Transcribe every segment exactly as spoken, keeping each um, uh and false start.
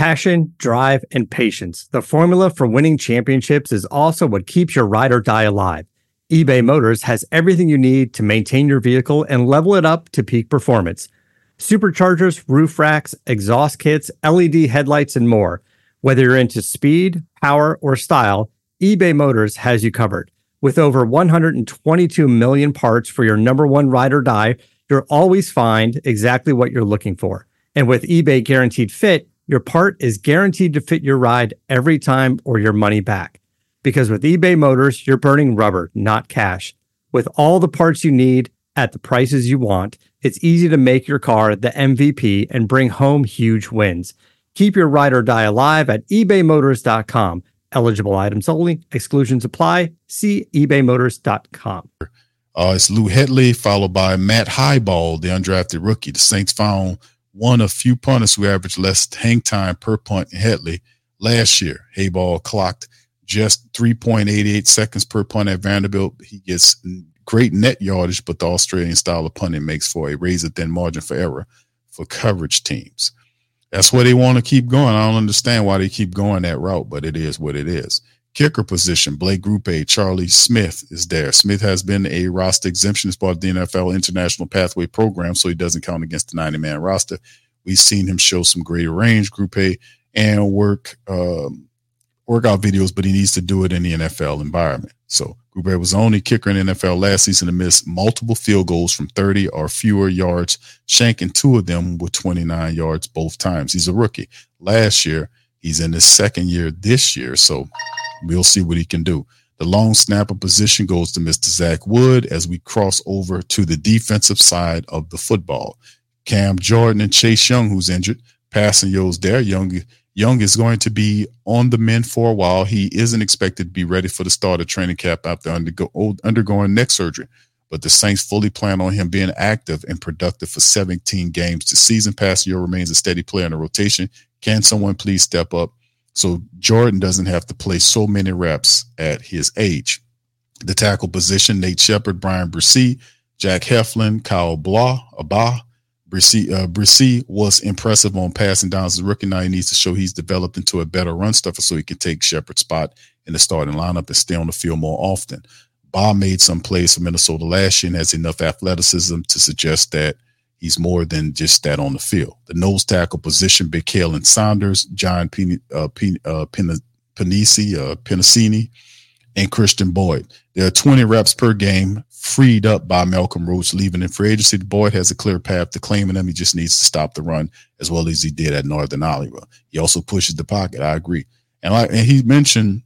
Passion, drive, and patience. The formula for winning championships is also what keeps your ride or die alive. eBay Motors has everything you need to maintain your vehicle and level it up to peak performance. Superchargers, roof racks, exhaust kits, L E D headlights, and more. Whether you're into speed, power, or style, eBay Motors has you covered. With over one hundred twenty-two million parts for your number one ride or die, you'll always find exactly what you're looking for. And with eBay Guaranteed Fit, your part is guaranteed to fit your ride every time or your money back. Because with eBay Motors, you're burning rubber, not cash. With all the parts you need at the prices you want, it's easy to make your car the M V P and bring home huge wins. Keep your ride or die alive at ebay motors dot com. Eligible items only. Exclusions apply. See ebay motors dot com. Uh, it's Lou Hedley, followed by Matt Highball, the undrafted rookie. The Saints found one of few punters who averaged less hang time per punt in Hedley last year. Highball clocked just three point eight eight seconds per punt at Vanderbilt. He gets great net yardage, but the Australian style of punting makes for a razor-thin margin for error for coverage teams. That's where they want to keep going. I don't understand why they keep going that route, but it is what it is. Kicker position, Blake Grupe, Charlie Smith is there. Smith has been a roster exemption as part of the N F L International Pathway Program, so he doesn't count against the ninety-man roster. We've seen him show some greater range, Grupe, and work um, workout videos, but he needs to do it in the N F L environment. So Grupe was the only kicker in the N F L last season to miss multiple field goals from thirty or fewer yards, shanking two of them with twenty-nine yards both times. He's a rookie. Last year, he's in his second year this year, so we'll see what he can do. The long snapper position goes to Mister Zach Wood as we cross over to the defensive side of the football. Cam Jordan and Chase Young, who's injured, passing Yo's there. Young, Young is going to be on the mend for a while. He isn't expected to be ready for the start of training camp after undergo, undergoing neck surgery, but the Saints fully plan on him being active and productive for seventeen games this season. Passing Yo remains a steady player in the rotation. Can someone please step up so Jordan doesn't have to play so many reps at his age? The tackle position, Nate Shepard, Brian Bresee, Jack Heflin, Kyle Blah, Abah. Bresee, uh, Bresee was impressive on passing downs as a rookie. Now he needs to show he's developed into a better run stuffer so he can take Shepard's spot in the starting lineup and stay on the field more often. Bah made some plays for Minnesota last year and has enough athleticism to suggest that he's more than just that on the field. The nose tackle position, Big Kalen Saunders, John Pen, uh, Pen, uh, Pen, Penisi, uh, Penasini, and Christian Boyd. There are twenty reps per game freed up by Malcolm Roach leaving in free agency. Boyd has a clear path to claiming him. He just needs to stop the run as well as he did at Northern Iowa. He also pushes the pocket. I agree. And, like, and he mentioned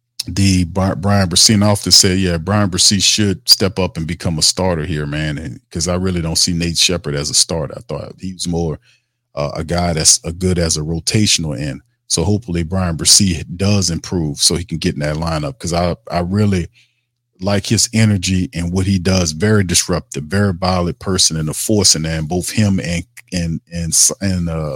the Brian Bresee, and I often say, yeah, Brian Bresee should step up and become a starter here, man. And because I really don't see Nate Shepard as a starter. I thought he was more uh, a guy that's a good as a rotational end. So hopefully Brian Bresee does improve so he can get in that lineup, because I, I really like his energy and what he does. Very disruptive, very violent person, and a force in there. And both him and and and and uh,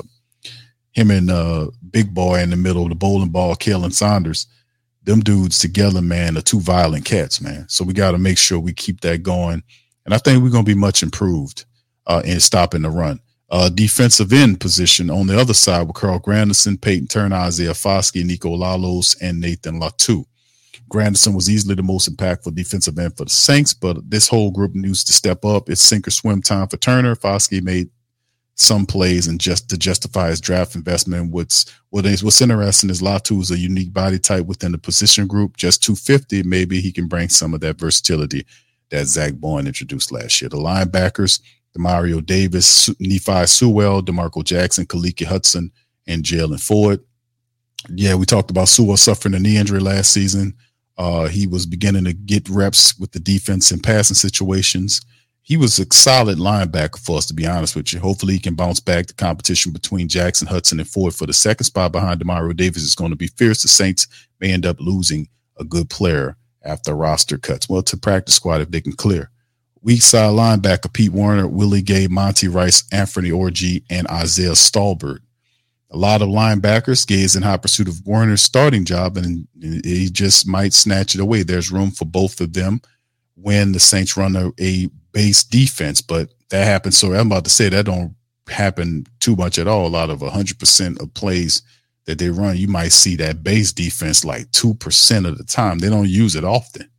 him and uh, Big Boy in the middle of the bowling ball, Kalen Saunders. Them dudes together, man, are two violent cats, man. So we got to make sure we keep that going. And I think we're going to be much improved uh, in stopping the run. Uh, defensive end position on the other side with Carl Granderson, Peyton Turner, Isaiah Foskey, Nico Lalos, and Nathan Latu. Granderson was easily the most impactful defensive end for the Saints, but this whole group needs to step up. It's sink or swim time for Turner. Foskey made some plays and just to justify his draft investment. What's what is what's interesting is Latu is a unique body type within the position group. Just two fifty, maybe he can bring some of that versatility that Zach Bowen introduced last year. The linebackers, Demario Davis, Nephi Sewell, DeMarco Jackson, Kaliki Hudson, and Jalen Ford. Yeah, we talked about Sewell suffering a knee injury last season. Uh, he was beginning to get reps with the defense in passing situations. He was a solid linebacker for us, to be honest with you. Hopefully he can bounce back. The competition between Jackson, Hudson, and Ford for the second spot behind Demario Davis is going to be fierce. The Saints may end up losing a good player after roster cuts. Well, to practice squad if they can clear. Weak side linebacker Pete Werner, Willie Gay, Monty Rice, Anthony Orji, and Isaiah Stallbird. A lot of linebackers. Gay is in high pursuit of Werner's starting job, and he just might snatch it away. There's room for both of them when the Saints run a, a base defense, but that happens. So I'm about to say that don't happen too much at all. A lot of one hundred percent of plays that they run, you might see that base defense like two percent of the time. They don't use it often.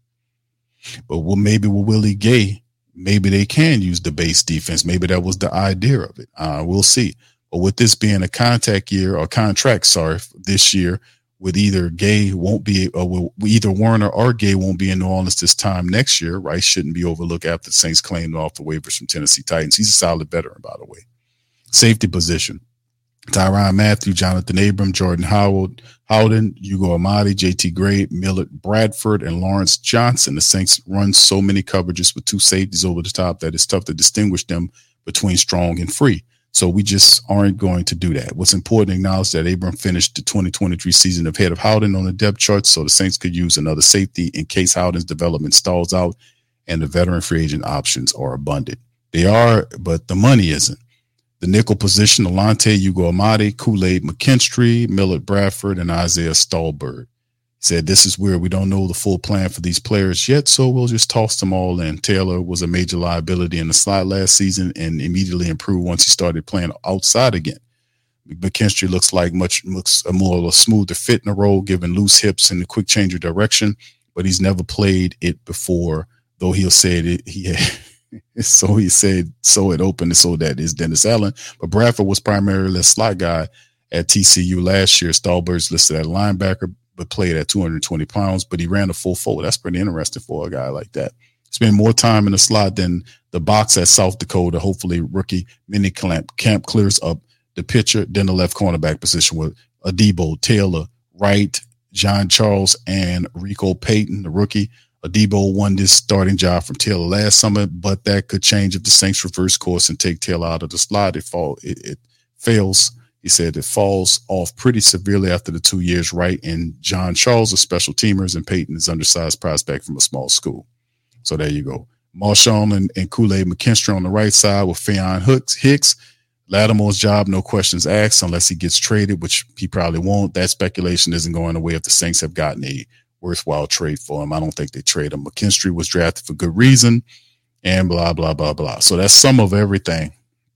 But well, maybe with Willie Gay, maybe they can use the base defense. Maybe that was the idea of it. Uh, we'll see. But with this being a contact year or contract, sorry, this year, with either Gay won't be, or will, either Warner or Gay won't be in New Orleans this time next year, Rice shouldn't be overlooked after the Saints claimed off the waivers from Tennessee Titans. He's a solid veteran, by the way. Safety position. Tyrann Mathieu, Jonathan Abram, Jordan Howard, Howden, Hugo Amadi, J T Gray, Millard Bradford, and Lawrence Johnson. The Saints run so many coverages with two safeties over the top that it's tough to distinguish them between strong and free. So we just aren't going to do that. What's important to acknowledge that Abram finished the twenty twenty-three season ahead of Howden on the depth chart, so the Saints could use another safety in case Howden's development stalls out and the veteran free agent options are abundant. They are, but the money isn't. The nickel position, Alante, Hugo Amadi, Kool-Aid McKinstry, Millard Bradford, and Isaiah Stallbird. He said, this is where we don't know the full plan for these players yet, so we'll just toss them all in. Taylor was a major liability in the slot last season and immediately improved once he started playing outside again. McKinstry looks like much looks a more of a smoother fit in the role, given loose hips and a quick change of direction, but he's never played it before, though he'll say it he had. So he said, so it opened and so that is Dennis Allen. But Bradford was primarily a slot guy at T C U last year. Stallbird's listed at linebacker, but played at two hundred twenty pounds, but he ran a full four. That's pretty interesting for a guy like that. Spent more time in the slot than the box at South Dakota. Hopefully rookie mini camp, camp clears up the picture, then the left cornerback position with Adebo, Taylor, Wright, John Charles, and Rico Payton, the rookie. Adebo won this starting job from Taylor last summer, but that could change if the Saints reverse course and take Taylor out of the slot. It fall, it, it fails. He said it falls off pretty severely after the two years, right? And John Charles is special teamers, and Peyton is undersized prospect from a small school. So there you go. Marshawn and, and Kool-Aid McKinstry on the right side with Faion Hicks. Lattimore's job, no questions asked, unless he gets traded, which he probably won't. That speculation isn't going away if the Saints have gotten a worthwhile trade for him. I don't think they trade him. McKinstry was drafted for good reason and blah, blah, blah, blah. So that's some of everything.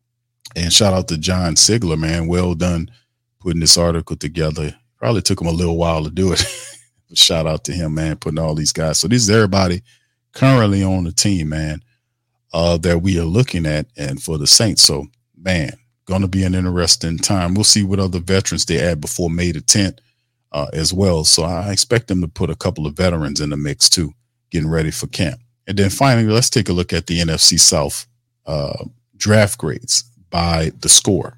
And shout out to John Sigler, man. Well done putting this article together. Probably took him a little while to do it. But shout out to him, man, putting all these guys. So this is everybody currently on the team, man, uh, that we are looking at and for the Saints. So, man, going to be an interesting time. We'll see what other veterans they add before May the tenth. Uh, as well. So I expect them to put a couple of veterans in the mix too, getting ready for camp. And then finally, let's take a look at the N F C South uh, draft grades by the score.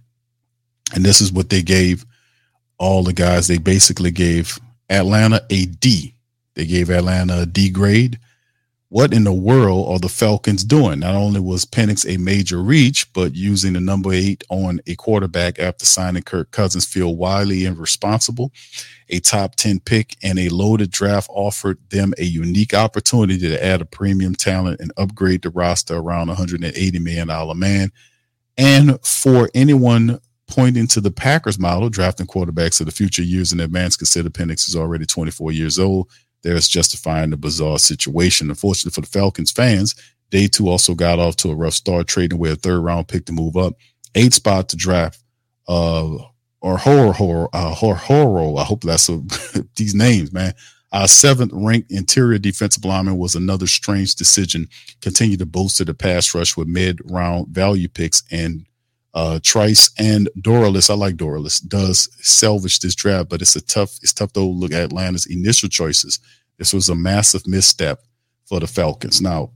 And this is what they gave all the guys. They basically gave Atlanta a D. They gave Atlanta a D grade. What in the world are the Falcons doing? Not only was Penix a major reach, but using the number eight on a quarterback after signing Kirk Cousins feel wildly irresponsible. A top ten pick and a loaded draft offered them a unique opportunity to add a premium talent and upgrade the roster around one hundred eighty million dollars man. And for anyone pointing to the Packers model, drafting quarterbacks of the future years in advance, consider Penix is already twenty-four years old. There's justifying the bizarre situation. Unfortunately for the Falcons fans, they too also got off to a rough start, trading away a third round pick to move up. Eight spot to draft, uh, or horror, horror, uh, horror, horror. I hope that's a, these names, man. Our seventh ranked interior defensive lineman was another strange decision. Continue to bolster the pass rush with mid round value picks, and uh, Trice and Doralis. I like Doralis. Does salvage this draft, but it's a tough. It's tough to look at Atlanta's initial choices. This was a massive misstep for the Falcons. Now,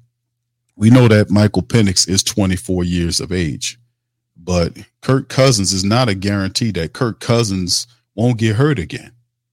we know that Michael Penix is twenty-four years of age, but Kirk Cousins is not a guarantee that Kirk Cousins won't get hurt again.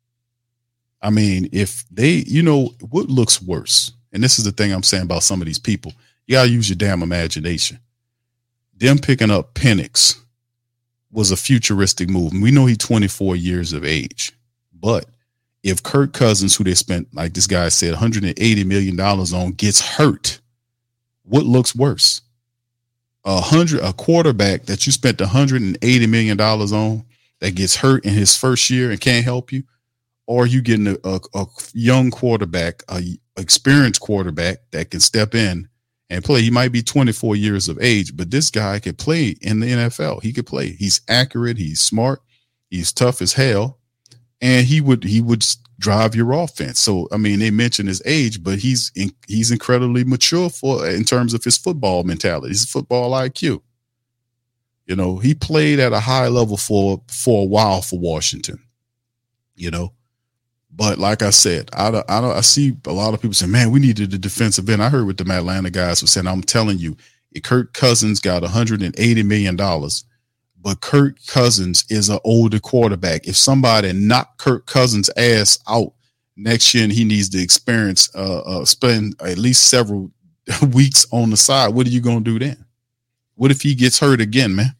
I mean, if they, you know, what looks worse, and this is the thing I'm saying about some of these people, you got to use your damn imagination. Them picking up Penix was a futuristic move. And we know he's twenty-four years of age, but if Kirk Cousins, who they spent, like this guy said, one hundred eighty million dollars on, gets hurt, what looks worse? A hundred, a quarterback that you spent one hundred eighty million dollars on that gets hurt in his first year and can't help you, or you getting a, a, a young quarterback, a experienced quarterback that can step in and play. He might be twenty-four years of age, but this guy could play in the N F L. He could play. He's accurate. He's smart. He's tough as hell. and he would he would drive your offense. So I mean, they mention his age, but he's in, he's incredibly mature for in terms of his football mentality, his football I Q. You know, he played at a high level for for a while for Washington. You know, but like I said, I don't, I don't, I see a lot of people saying, "Man, we needed a defensive end." I heard what the Atlanta guys were saying. I'm telling you, Kirk Cousins got one hundred eighty million dollars. But Kirk Cousins is an older quarterback. If somebody knocked Kirk Cousins' ass out next year and he needs to experience, uh, uh, spend at least several weeks on the side, what are you going to do then? What if he gets hurt again, man?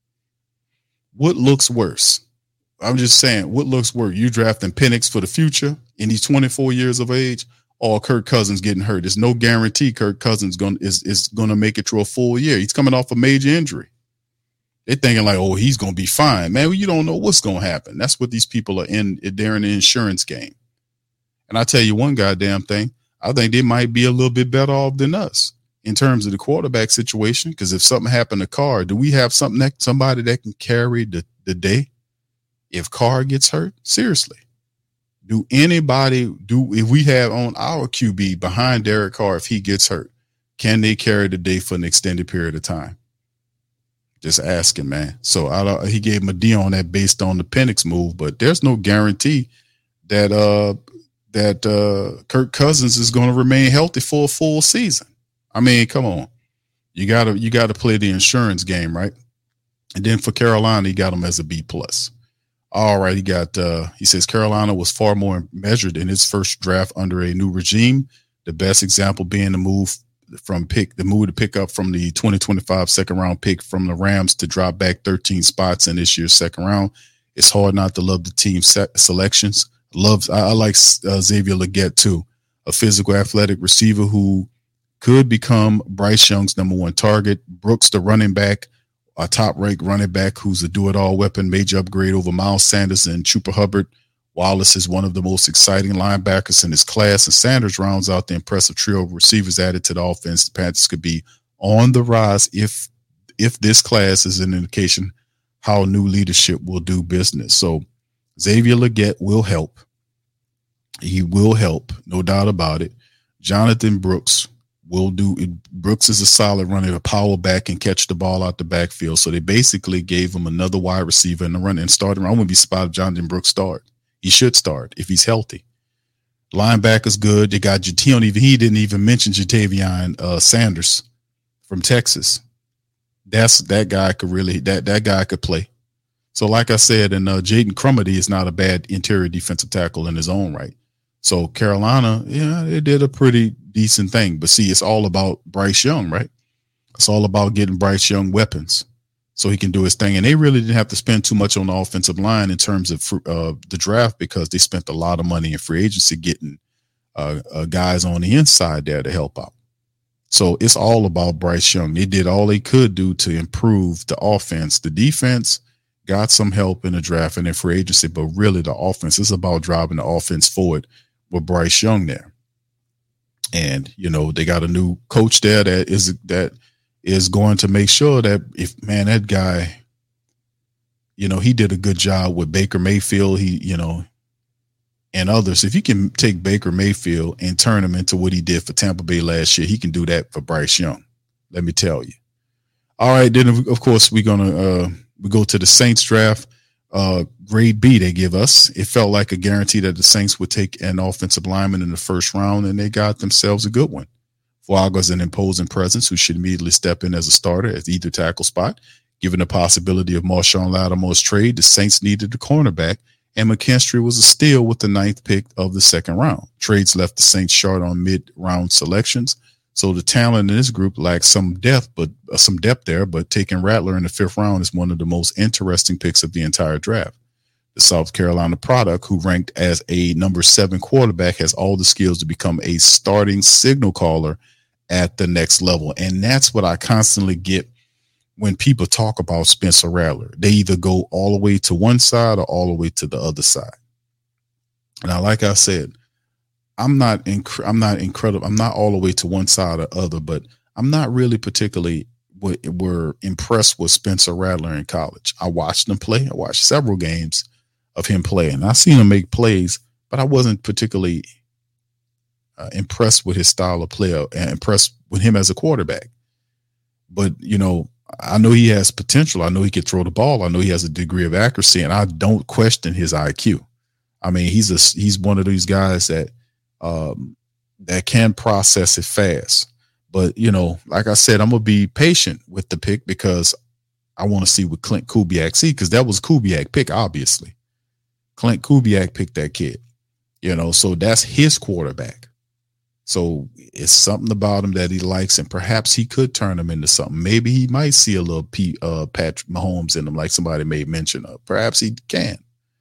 What looks worse? I'm just saying, what looks worse? You drafting Penix for the future and he's twenty-four years of age, or Kirk Cousins getting hurt? There's no guarantee Kirk Cousins going is is going to make it through a full year. He's coming off a major injury. They're thinking like, oh, he's going to be fine. Man, well, you don't know what's going to happen. That's what these people are in. They're in the insurance game. And I tell you one goddamn thing, I think they might be a little bit better off than us in terms of the quarterback situation. Because if something happened to Carr, do we have something that somebody that can carry the, the day if Carr gets hurt? Seriously. Do anybody do if we have on our Q B behind Derek Carr, if he gets hurt, can they carry the day for an extended period of time? Just asking, man. So I don't, he gave him a D on that based on the Penix move, but there's no guarantee that uh that uh Kirk Cousins is going to remain healthy for a full season. I mean, come on, you gotta you gotta play the insurance game, right? And then for Carolina, he got him as a B plus. All right, he got uh he says Carolina was far more measured in its first draft under a new regime. The best example being the move from pick the move to pick up from the twenty twenty-five second round pick from the Rams to drop back thirteen spots in this year's second round. It's hard not to love the team se- selections. Loves I, I like uh, Xavier Legette too, a physical, athletic receiver who could become Bryce Young's number one target. Brooks, the running back, a top-ranked running back who's a do-it-all weapon, major upgrade over Miles Sanders and Chupa Hubbard. Wallace is one of the most exciting linebackers in his class, and Sanders rounds out the impressive trio of receivers added to the offense. The Panthers could be on the rise if if this class is an indication how new leadership will do business. So Xavier Legette will help. He will help, no doubt about it. Jonathan Brooks will do it. Brooks is a solid runner, a power back and catch the ball out the backfield. So they basically gave him another wide receiver in the run and started. I wouldn't be surprised if Jonathan Brooks start. He should start if he's healthy. Linebacker's good. They got Jatavion. Even he didn't even mention Jatavion uh, Sanders from Texas. That's that guy could really that that guy could play. So, like I said, and uh, Jaden Crumedy is not a bad interior defensive tackle in his own right. So Carolina, yeah, they did a pretty decent thing. But see, it's all about Bryce Young, right? It's all about getting Bryce Young weapons so he can do his thing. And they really didn't have to spend too much on the offensive line in terms of uh, the draft because they spent a lot of money in free agency getting uh, uh, guys on the inside there to help out. So it's all about Bryce Young. They did all they could do to improve the offense. The defense got some help in the draft and in free agency, but really the offense is about driving the offense forward with Bryce Young there. And, you know, they got a new coach there that is that is going to make sure that if, man, that guy, you know, he did a good job with Baker Mayfield, he, you know, and others. If you can take Baker Mayfield and turn him into what he did for Tampa Bay last year, he can do that for Bryce Young. Let me tell you. All right. Then, of course, we're going to uh, we go to the Saints draft. Uh, grade B they give us. It felt like a guarantee that the Saints would take an offensive lineman in the first round, and they got themselves a good one. Fuaga's an imposing presence who should immediately step in as a starter at either tackle spot. Given the possibility of Marshawn Lattimore's trade, the Saints needed a cornerback, and McKinstry was a steal with the ninth pick of the second round. Trades left the Saints short on mid-round selections, so the talent in this group lacks some depth, but uh, some depth there. But taking Rattler in the fifth round is one of the most interesting picks of the entire draft. The South Carolina product, who ranked as a number seven quarterback, has all the skills to become a starting signal caller at the next level. And that's what I constantly get when people talk about Spencer Rattler. They either go all the way to one side or all the way to the other side. Now, like I said, I'm not inc- I'm not incredible. I'm not all the way to one side or other, but I'm not really particularly w- were impressed with Spencer Rattler in college. I watched him play. I watched several games of him playing. I seen him make plays, but I wasn't particularly uh, impressed with his style of play and impressed with him as a quarterback. But, you know, I know he has potential. I know he can throw the ball. I know he has a degree of accuracy, and I don't question his I Q. I mean, he's a he's one of these guys that um, that can process it fast. But, you know, like I said, I'm going to be patient with the pick because I want to see what Clint Kubiak see, because that was Kubiak pick, obviously. Clint Kubiak picked that kid, you know, so that's his quarterback. So it's something about him that he likes, and perhaps he could turn him into something. Maybe he might see a little P, uh, Patrick Mahomes in him, like somebody made mention of. Perhaps he can,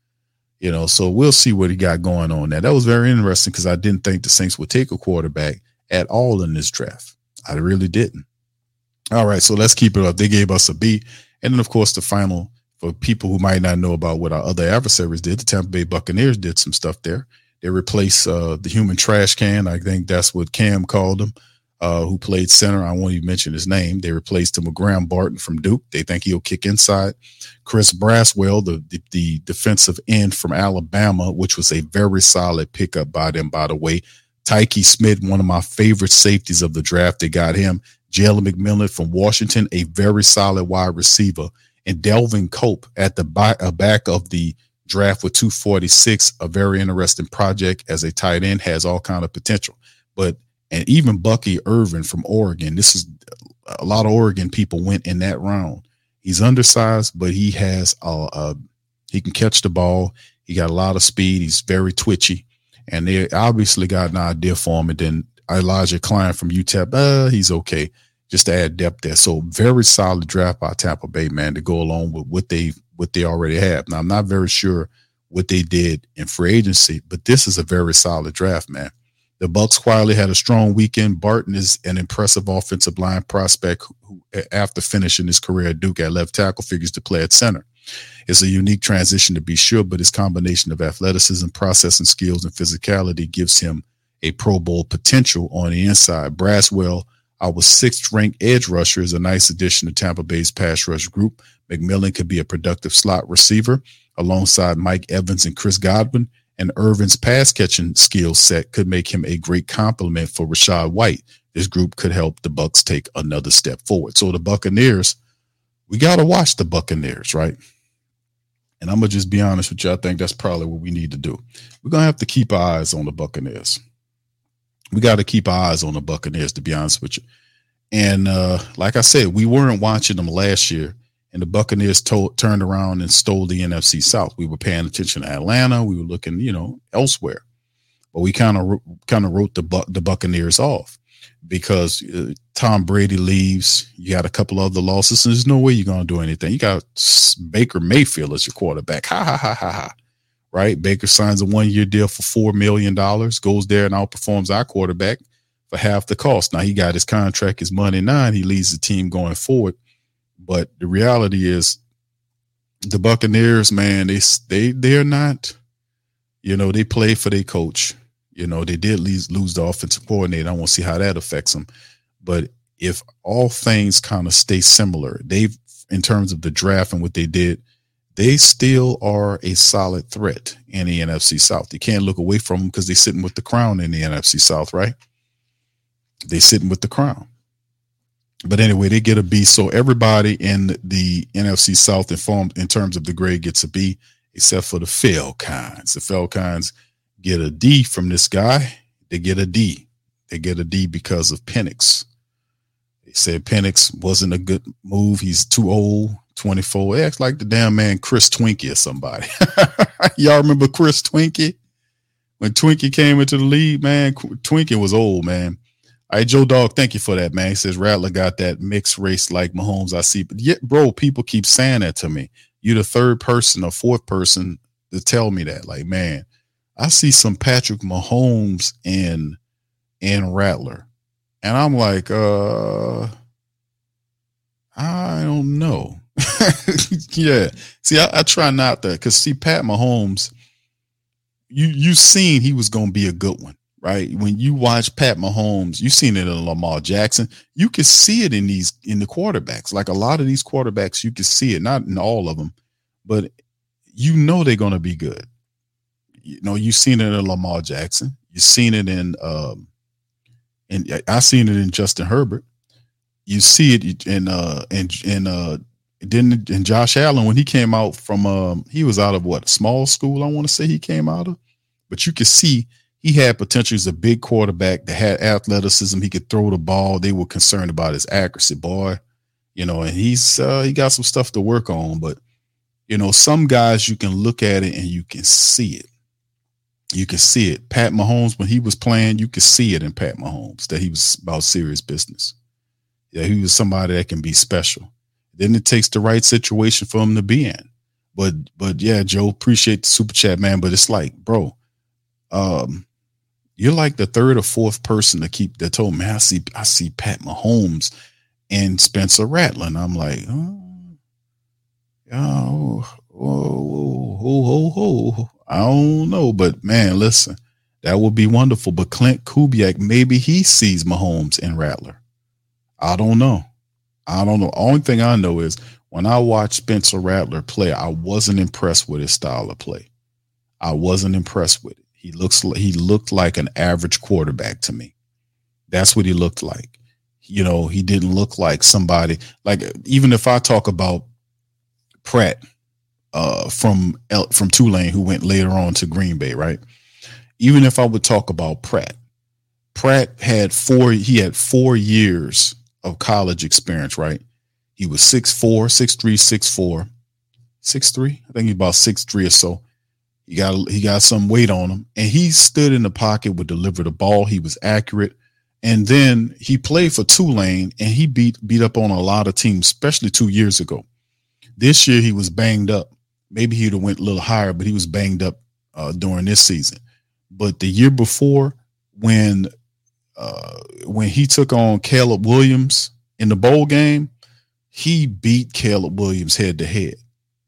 you know, so we'll see what he got going on there. That was very interesting because I didn't think the Saints would take a quarterback at all in this draft. I really didn't. All right, so let's keep it up. They gave us a B. And then, of course, the final, for people who might not know about what our other adversaries did, the Tampa Bay Buccaneers did some stuff there. They replaced uh, the human trash can. I think that's what Cam called him, uh, who played center. I won't even mention his name. They replaced him with Graham Barton from Duke. They think he'll kick inside. Chris Braswell, the, the, the defensive end from Alabama, which was a very solid pickup by them, by the way. Tyke Smith, one of my favorite safeties of the draft. They got him. Jalen McMillan from Washington, a very solid wide receiver. And Delvin Cope at the back, uh, back of the draft with two forty-six, a very interesting project as a tight end, has all kind of potential. But, and even Bucky Irvin from Oregon, this is a lot of Oregon people went in that round. He's undersized, but he has, a, a he can catch the ball. He got a lot of speed. He's very twitchy. And they obviously got an idea for him. And then Elijah Klein from U T E P, uh, he's okay, just to add depth there. So very solid draft by Tampa Bay, man, to go along with what they what they already have. Now, I'm not very sure what they did in free agency, but this is a very solid draft, man. The Bucs quietly had a strong weekend. Barton is an impressive offensive line prospect who, after finishing his career at Duke at left tackle, figures to play at center. It's a unique transition to be sure, but his combination of athleticism, processing skills, and physicality gives him a Pro Bowl potential on the inside. Braswell, our sixth-ranked edge rusher, is a nice addition to Tampa Bay's pass rush group. McMillan could be a productive slot receiver alongside Mike Evans and Chris Godwin, and Irvin's pass-catching skill set could make him a great complement for Rachaad White. This group could help the Bucs take another step forward. So the Buccaneers, we got to watch the Buccaneers, right? And I'm going to just be honest with you. I think that's probably what we need to do. We're going to have to keep our eyes on the Buccaneers. We got to keep our eyes on the Buccaneers, to be honest with you. And uh, like I said, we weren't watching them last year, and the Buccaneers to- turned around and stole the N F C South. We were paying attention to Atlanta. We were looking, you know, elsewhere. But we kind of kind of wrote the Bu- the Buccaneers off because uh, Tom Brady leaves. You got a couple other losses, and there's no way you're going to do anything. You got Baker Mayfield as your quarterback. Ha, ha, ha, ha, ha. Right? Baker signs a one-year deal for four million dollars, goes there and outperforms our quarterback for half the cost. Now, he got his contract, his money now, and he leads the team going forward. But the reality is the Buccaneers, man, they, they, they're not, you know, they play for their coach. You know, they did lose, lose the offensive coordinator. I want to see how that affects them. But if all things kind of stay similar, they've, in terms of the draft and what they did, they still are a solid threat in the N F C South. You can't look away from them because they're sitting with the crown in the N F C South, right? They're sitting with the crown. But anyway, they get a B. So everybody in the N F C South informed in terms of the grade gets a B, except for the Falcons. The Falcons get a D from this guy. They get a D. They get a D because of Penix. They said Penix wasn't a good move. He's too old. twenty-four. It acts like the damn man Chris Twinkie or somebody. Y'all remember Chris Twinkie? When Twinkie came into the league, man, Twinkie was old, man. All right, Joe Dog, thank you for that, man. He says Rattler got that mixed race like Mahomes, I see. But yet, bro, people keep saying that to me. You're the third person or fourth person to tell me that. Like, man, I see some Patrick Mahomes in, in Rattler. And I'm like, uh, I don't know. Yeah. See, I, I try not to, because see, Pat Mahomes, you you seen he was going to be a good one, right? When you watch Pat Mahomes, you seen it in Lamar Jackson. You can see it in these in the quarterbacks. Like a lot of these quarterbacks, you can see it, not in all of them, but you know they're going to be good. You know, you've seen it in Lamar Jackson. You've seen it in, um, and I seen it in Justin Herbert. You see it in, uh, in, in, uh, didn't in Josh Allen when he came out from, um, he was out of what, small school, I want to say he came out of, but you could see he had potential. He's a big quarterback that had athleticism. He could throw the ball. They were concerned about his accuracy, boy. You know, and he's uh, he got some stuff to work on. But, you know, some guys you can look at it and you can see it. You can see it. Pat Mahomes, when he was playing, you could see it in Pat Mahomes that he was about serious business. Yeah, he was somebody that can be special. Then it takes the right situation for him to be in. But, but yeah, Joe, appreciate the super chat, man. But it's like, bro, um, you're like the third or fourth person to keep that told me, I see, I see Pat Mahomes and Spencer Rattler. And I'm like, oh, oh, oh, oh, oh, oh, I don't know. But man, listen, that would be wonderful. But Clint Kubiak, maybe he sees Mahomes and Rattler. I don't know. I don't know. Only thing I know is when I watched Spencer Rattler play, I wasn't impressed with his style of play. I wasn't impressed with it. He looks he looked like an average quarterback to me. That's what he looked like. You know, he didn't look like somebody like, even if I talk about Pratt uh, from from Tulane, who went later on to Green Bay, right? Even if I would talk about Pratt, Pratt had four. He had four years of college experience, right? He was six four, six three, six four, six three. I think he's about six three or so. He got he got some weight on him, and he stood in the pocket, would deliver the ball. He was accurate. And then he played for Tulane, and he beat beat up on a lot of teams, especially two years ago. This year he was banged up. Maybe he'd have went a little higher, but he was banged up uh, during this season. But the year before, when uh, when he took on Caleb Williams in the bowl game, he beat Caleb Williams head to head.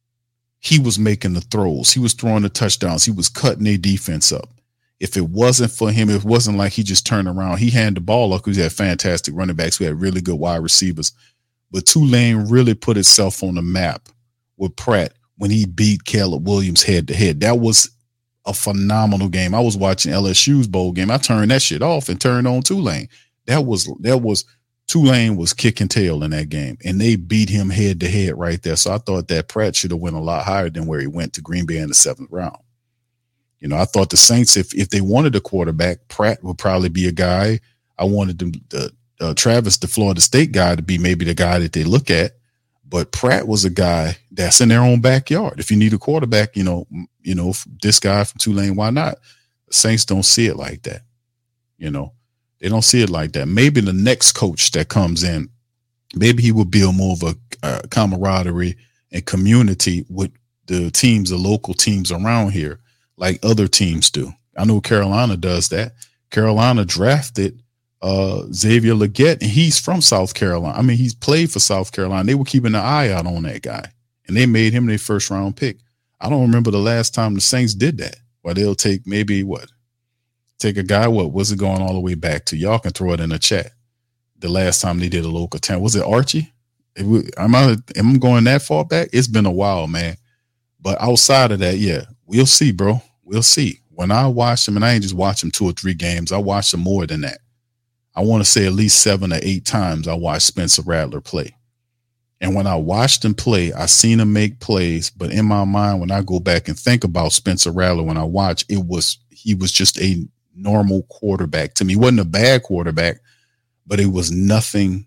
He was making the throws. He was throwing the touchdowns. He was cutting their defense up. If it wasn't for him, it wasn't like he just turned around. He handed the ball up because he had fantastic running backs who had really good wide receivers. But Tulane really put itself on the map with Pratt when he beat Caleb Williams head to head. That was a phenomenal game. I was watching L S U's bowl game. I turned that shit off and turned on Tulane. That was that was Tulane was kicking tail in that game, and they beat him head to head right there. So I thought that Pratt should have went a lot higher than where he went to Green Bay in the seventh round. You know, I thought the Saints, if if they wanted a quarterback, Pratt would probably be a guy. I wanted them, the, uh, Travis, the Florida State guy, to be maybe the guy that they look at. But Pratt was a guy that's in their own backyard. If you need a quarterback, you know, you know, this guy from Tulane, why not? The Saints don't see it like that. You know, they don't see it like that. Maybe the next coach that comes in, maybe he will build more of a uh, camaraderie and community with the teams, the local teams around here, like other teams do. I know Carolina does that. Carolina drafted uh, Xavier Legette, and he's from South Carolina. I mean, he's played for South Carolina. They were keeping an eye out on that guy, and they made him their first round pick. I don't remember the last time the Saints did that. Where they'll take maybe what? Take a guy, what was it going all the way back to? Y'all can throw it in the chat. The last time they did a local town, was it Archie? It was, am I am I going that far back? It's been a while, man. But outside of that, yeah, we'll see, bro. We'll see. When I watch them, and I ain't just watch them two or three games, I watch them more than that. I want to say at least seven or eight times I watched Spencer Rattler play. And when I watched him play, I seen him make plays. But in my mind, when I go back and think about Spencer Rattler, when I watch, it was he was just a normal quarterback to me. He wasn't a bad quarterback, but it was nothing.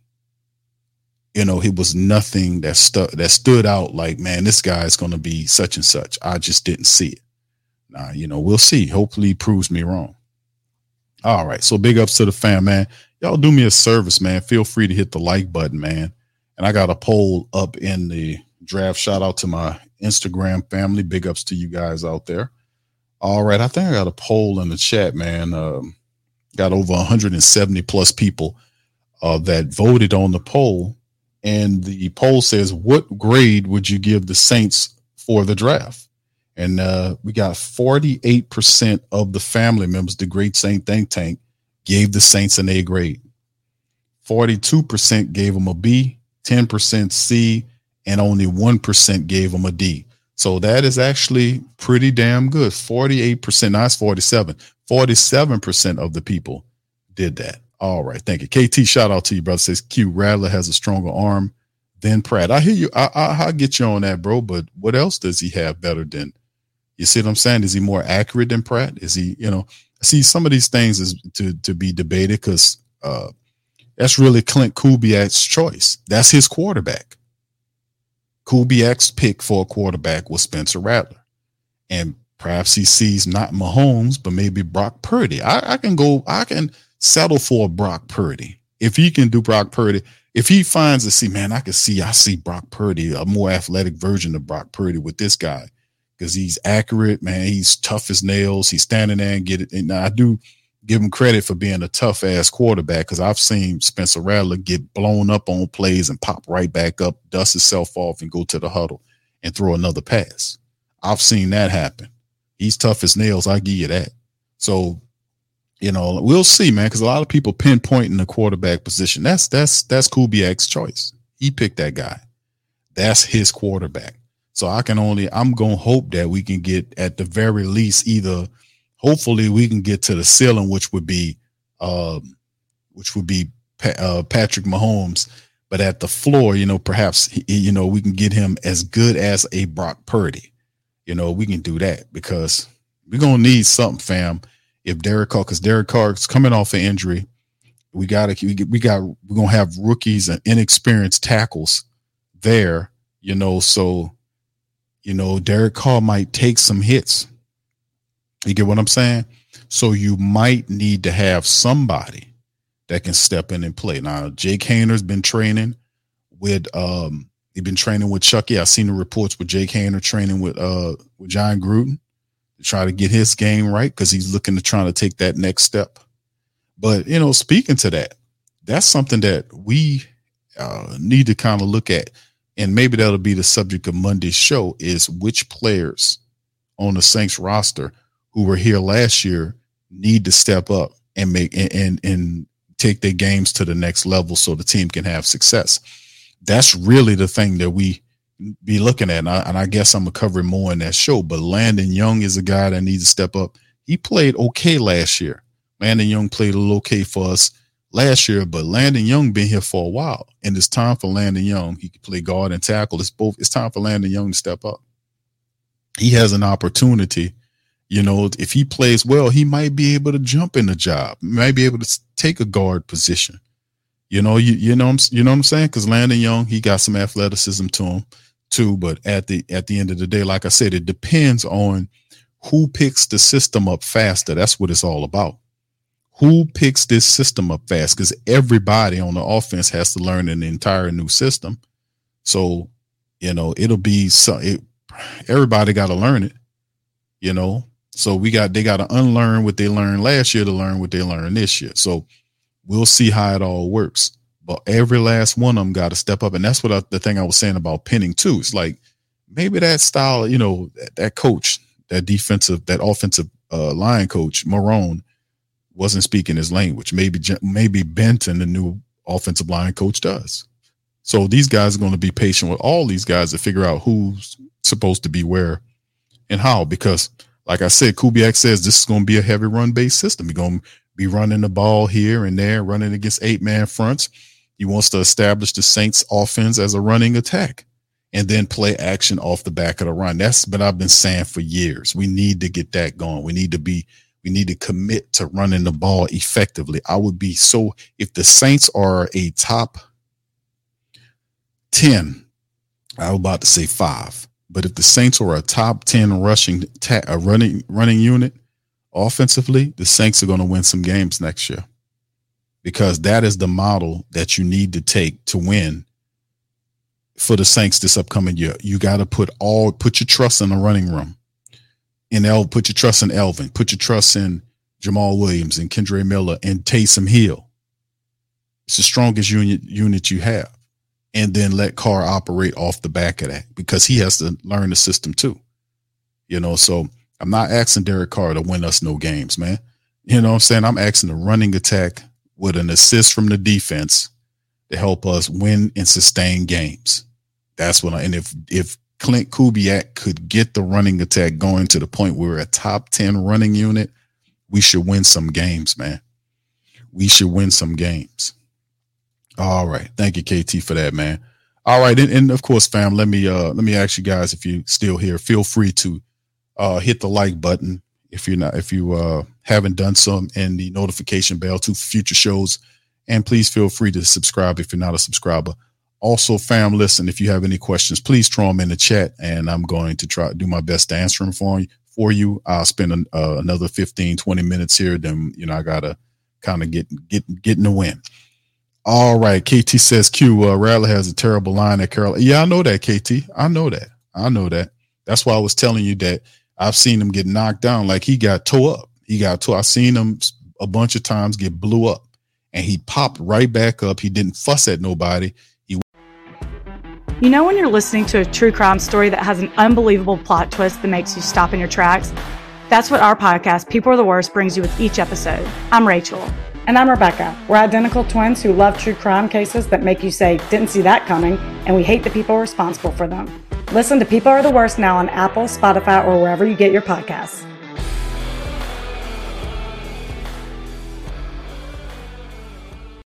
You know, it was nothing that stuck that stood out like, man, this guy is going to be such and such. I just didn't see it. Nah, you know, we'll see. Hopefully he proves me wrong. All right. So big ups to the fam, man. Y'all do me a service, man. Feel free to hit the like button, man. And I got a poll up in the draft. Shout out to my Instagram family. Big ups to you guys out there. All right. I think I got a poll in the chat, man. Um, got over one hundred seventy plus people uh, that voted on the poll. And the poll says, what grade would you give the Saints for the draft? And uh, we got forty-eight percent of the family members, the Great Saint Think Tank, gave the Saints an A grade. forty-two percent gave them a B, ten percent C, and only one percent gave them a D. So that is actually pretty damn good. forty-eight percent, now it's forty-seven. forty-seven percent of the people did that. All right, thank you. K T, shout out to you, brother. Says Q, Rattler has a stronger arm than Pratt. I hear you. I, I, I get you on that, bro. But what else does he have better than? You see what I'm saying? Is he more accurate than Pratt? Is he, you know, see some of these things is to, to be debated because uh, that's really Clint Kubiak's choice. That's his quarterback. Kubiak's pick for a quarterback was Spencer Rattler. And perhaps he sees not Mahomes, but maybe Brock Purdy. I, I can go, I can settle for Brock Purdy. If he can do Brock Purdy, if he finds to see, man, I can see, I see Brock Purdy, a more athletic version of Brock Purdy with this guy. Because he's accurate, man. He's tough as nails. He's standing there and get it. And I do give him credit for being a tough ass quarterback because I've seen Spencer Rattler get blown up on plays and pop right back up, dust himself off, and go to the huddle and throw another pass. I've seen that happen. He's tough as nails. I give you that. So, you know, we'll see, man. Because a lot of people pinpointing the quarterback position. That's that's that's Kubiak's choice. He picked that guy. That's his quarterback. So I can only, I'm going to hope that we can get at the very least either, hopefully we can get to the ceiling, which would be, um, which would be uh, Patrick Mahomes. But at the floor, you know, perhaps, he, you know, we can get him as good as a Brock Purdy. You know, we can do that because we're going to need something, fam. If Derek Carr, because Derek Carr is coming off an injury, we got to, we, we got, we're going to have rookies and inexperienced tackles there, you know, so, you know, Derek Carr might take some hits. You get what I'm saying? So you might need to have somebody that can step in and play. Now, Jake Hayner's been training with, um, he's been training with Chucky. I've seen the reports with Jake Hayner training with, uh, with John Gruden to try to get his game right because he's looking to try to take that next step. But, you know, speaking to that, that's something that we uh, need to kind of look at. And maybe that'll be the subject of Monday's show is which players on the Saints roster who were here last year need to step up and make and, and, and take their games to the next level so the team can have success. That's really the thing that we be looking at. And I, and I guess I'm going to cover more in that show, but Landon Young is a guy that needs to step up. He played okay last year. Landon Young played a little okay for us last year, but Landon Young been here for a while, and it's time for Landon Young. He can play guard and tackle. It's both. It's time for Landon Young to step up. He has an opportunity. You know, if he plays well, he might be able to jump in the job. He might be able to take a guard position. You know, you you know you know what I'm saying? Because Landon Young, he got some athleticism to him too. But at the at the end of the day, like I said, it depends on who picks the system up faster. That's what it's all about. Who picks this system up fast? Because everybody on the offense has to learn an entire new system. So, you know, it'll be so it, everybody got to learn it, you know. So we got they got to unlearn what they learned last year to learn what they learned this year. So we'll see how it all works. But every last one of them got to step up. And that's what I, the thing I was saying about Penning, too. It's like maybe that style, you know, that, that coach, that defensive, that offensive uh, line coach, Marone, wasn't speaking his language. Maybe maybe Benton, the new offensive line coach, does. So these guys are going to be patient with all these guys to figure out who's supposed to be where and how. Because, like I said, Kubiak says this is going to be a heavy run-based system. He's going to be running the ball here and there, running against eight-man fronts. He wants to establish the Saints offense as a running attack and then play action off the back of the run. That's what I've been saying for years. We need to get that going. We need to be We need to commit to running the ball effectively. I would be so, if the Saints are a top ten, I was about to say five, but if the Saints are a top ten rushing, ta- a running, running unit offensively, the Saints are going to win some games next year because that is the model that you need to take to win for the Saints this upcoming year. You got to put all, put your trust in the running room. In El, put your trust in Elvin, put your trust in Jamal Williams and Kendre Miller and Taysom Hill. It's the strongest unit unit you have. And then let Carr operate off the back of that because he has to learn the system too. You know, so I'm not asking Derek Carr to win us no games, man. You know what I'm saying? I'm asking the running attack with an assist from the defense to help us win and sustain games. That's what I, and if, if Clint Kubiak could get the running attack going to the point where we're a top ten running unit, we should win some games, man. We should win some games. All right. Thank you, K T, for that, man. All right. And, and of course, fam, let me uh let me ask you guys, if you still here, feel free to uh hit the like button if you're not if you uh haven't done so, and the notification bell to future shows. And please feel free to subscribe if you're not a subscriber. Also, fam, listen, if you have any questions, please throw them in the chat, and I'm going to try to do my best to answer them for you. For you. I'll spend an, uh, another fifteen, twenty minutes here. Then, you know, I got to kind of get, get, get in the win. All right. K T says, Q, uh, Rattler has a terrible line at Carolina. Yeah, I know that, K T. I know that. I know that. That's why I was telling you that I've seen him get knocked down. Like he got tore up. He got tore. I've seen him a bunch of times get blew up, and he popped right back up. He didn't fuss at nobody. You know when you're listening to a true crime story that has an unbelievable plot twist that makes you stop in your tracks? That's what our podcast, People Are the Worst, brings you with each episode. I'm Rachel. And I'm Rebecca. We're identical twins who love true crime cases that make you say, didn't see that coming, and we hate the people responsible for them. Listen to People Are the Worst now on Apple, Spotify, or wherever you get your podcasts.